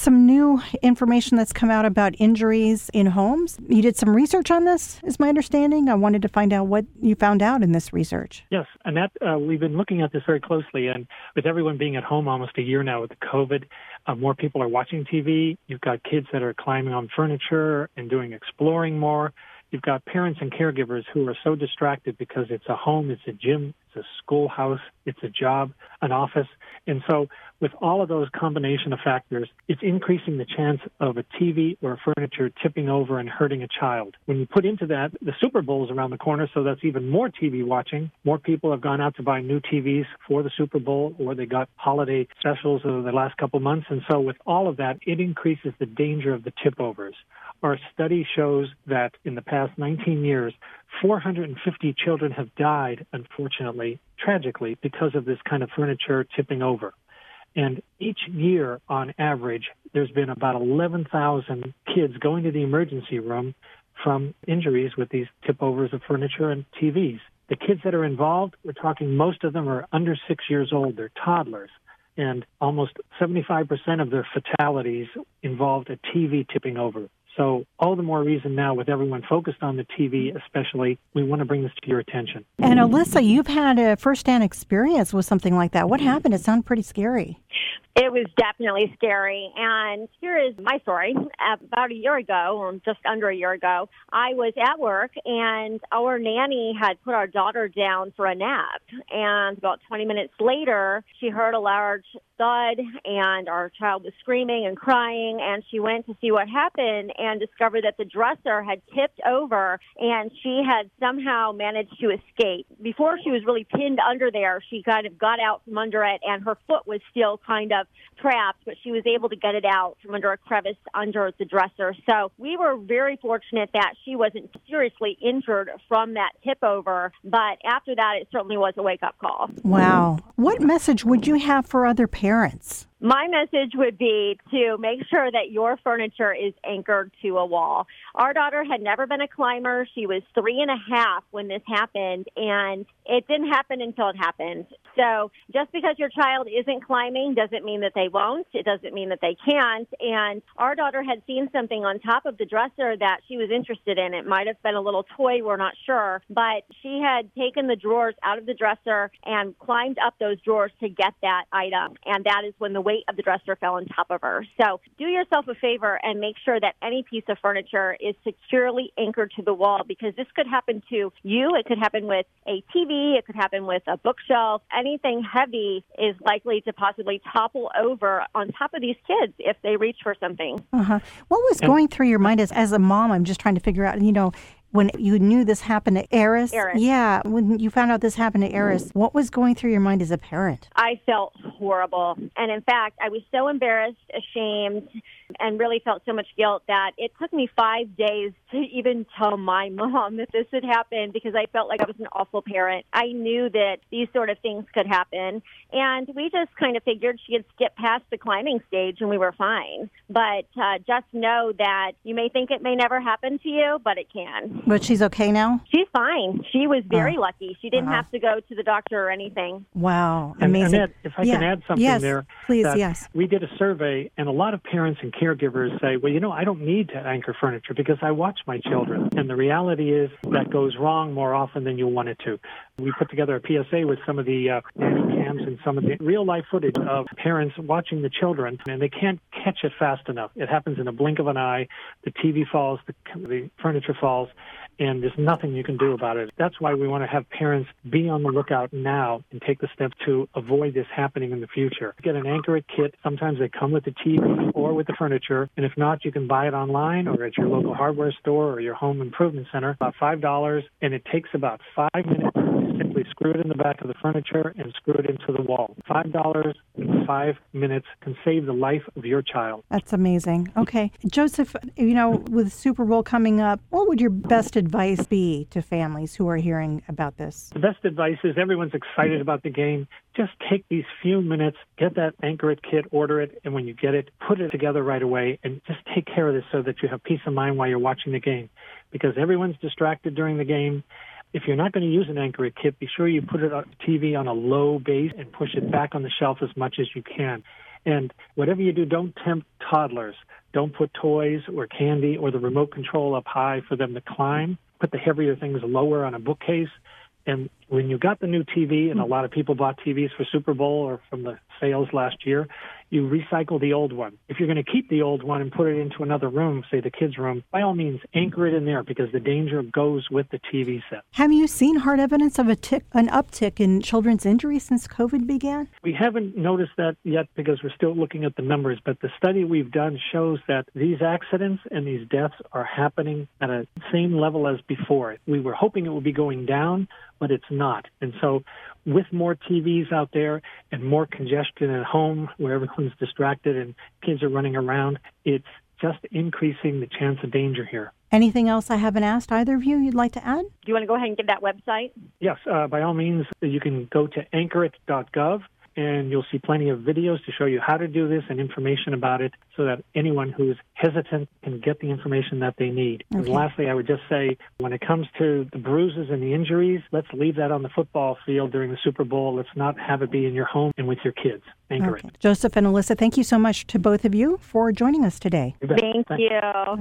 some new information that's come out about injuries in homes. You did some research on this, is my understanding. I wanted to find out what you found out in this research. Yes, and that we've been looking at this very closely. And with everyone being at home almost a year now with the COVID, more people are watching TV. You've got kids that are climbing on furniture and doing exploring more. You've got parents and caregivers who are so distracted because it's a home, it's a gym, it's a schoolhouse, it's a job, an office. And so with all of those combination of factors, it's increasing the chance of a TV or furniture tipping over and hurting a child. When you put into that, the Super Bowl is around the corner, so that's even more TV watching. More people have gone out to buy new TVs for the Super Bowl, or they got holiday specials over the last couple months. And so with all of that, it increases the danger of the tip-overs. Our study shows that in the past 19 years, 450 children have died, unfortunately, tragically, because of this kind of furniture tipping over. And each year, on average, there's been about 11,000 kids going to the emergency room from injuries with these tip-overs of furniture and TVs. The kids that are involved, we're talking most of them are under 6 years old. They're toddlers. And almost 75% of their fatalities involved a TV tipping over. So all the more reason now, with everyone focused on the TV especially, we want to bring this to your attention. And Alyssa, you've had a firsthand experience with something like that. What happened? It sounded pretty scary. It was definitely scary. And here is my story. About a year ago, or just under a year ago, I was at work, and our nanny had put our daughter down for a nap. And about 20 minutes later, she heard a large thud, and our child was screaming and crying, and she went to see what happened and discovered that the dresser had tipped over, and she had somehow managed to escape. Before she was really pinned under there, she kind of got out from under it, and her foot was still kind of trapped, but she was able to get it out from under a crevice under the dresser. So we were very fortunate that she wasn't seriously injured from that tip over, but after that, it certainly was a wake-up call. Wow. What message would you have for other parents? My message would be to make sure that your furniture is anchored to a wall. Our daughter had never been a climber. She was 3.5 when this happened, and it didn't happen until it happened. So just because your child isn't climbing doesn't mean that they won't. It doesn't mean that they can't. And our daughter had seen something on top of the dresser that she was interested in. It might have been a little toy, we're not sure. But she had taken the drawers out of the dresser and climbed up those drawers to get that item. And that is when the weight of the dresser fell on top of her. So do yourself a favor and make sure that any piece of furniture is securely anchored to the wall, because this could happen to you. It could happen with a TV. It could happen with a bookshelf. Anything heavy is likely to possibly topple over on top of these kids if they reach for something. What was going through your mind as a mom? I'm just trying to figure out, when you knew this happened to Eris. Yeah, when you found out this happened to Eris, what was going through your mind as a parent? I felt horrible. And in fact, I was so embarrassed, ashamed, and really felt so much guilt that it took me 5 days to even tell my mom that this had happened, because I felt like I was an awful parent. I knew that these sort of things could happen. And we just kind of figured she had skipped past the climbing stage and we were fine. But just know that you may think it may never happen to you, but it can. But she's okay now? She's fine. She was very lucky. She didn't have to go to the doctor or anything. Wow. Amazing. And Ed, if I can add something there. Please, yes. We did a survey, and a lot of parents and caregivers say, well, I don't need to anchor furniture because I watch my children. And the reality is that goes wrong more often than you want it to. We put together a PSA with some of the nanny cams and some of the real-life footage of parents watching the children, and they can't catch it fast enough. It happens in a blink of an eye. The TV falls, the furniture falls, and there's nothing you can do about it. That's why we want to have parents be on the lookout now and take the steps to avoid this happening in the future. Get an Anchor It kit. Sometimes they come with the TV or with the furniture, and if not, you can buy it online or at your local hardware store or your home improvement center, about $5, and it takes about 5 minutes. Simply screw it in the back of the furniture and screw it into the wall. $5 in 5 minutes can save the life of your child. That's amazing. Okay. Joseph, with Super Bowl coming up, what would your best advice be to families who are hearing about this? The best advice is everyone's excited about the game. Just take these few minutes, get that Anchor It kit, order it, and when you get it, put it together right away and just take care of this so that you have peace of mind while you're watching the game. Because everyone's distracted during the game. If you're not going to use an Anchor It kit, be sure you put it on TV on a low base and push it back on the shelf as much as you can. And whatever you do, don't tempt toddlers. Don't put toys or candy or the remote control up high for them to climb. Put the heavier things lower on a bookcase. And when you got the new TV, and a lot of people bought TVs for Super Bowl or from the sales last year, you recycle the old one. If you're going to keep the old one and put it into another room, say the kids' room, by all means, anchor it in there because the danger goes with the TV set. Have you seen hard evidence of an uptick in children's injuries since COVID began? We haven't noticed that yet because we're still looking at the numbers, but the study we've done shows that these accidents and these deaths are happening at a same level as before. We were hoping it would be going down, but it's not. And so with more TVs out there and more congestion at home where everyone's distracted and kids are running around, it's just increasing the chance of danger here. Anything else I haven't asked either of you you'd like to add? Do you want to go ahead and give that website? Yes, by all means, you can go to anchorit.gov. And you'll see plenty of videos to show you how to do this and information about it so that anyone who's hesitant can get the information that they need. Okay. And lastly, I would just say, when it comes to the bruises and the injuries, let's leave that on the football field during the Super Bowl. Let's not have it be in your home and with your kids. Anchor it. Joseph and Alyssa, thank you so much to both of you for joining us today. Thank you.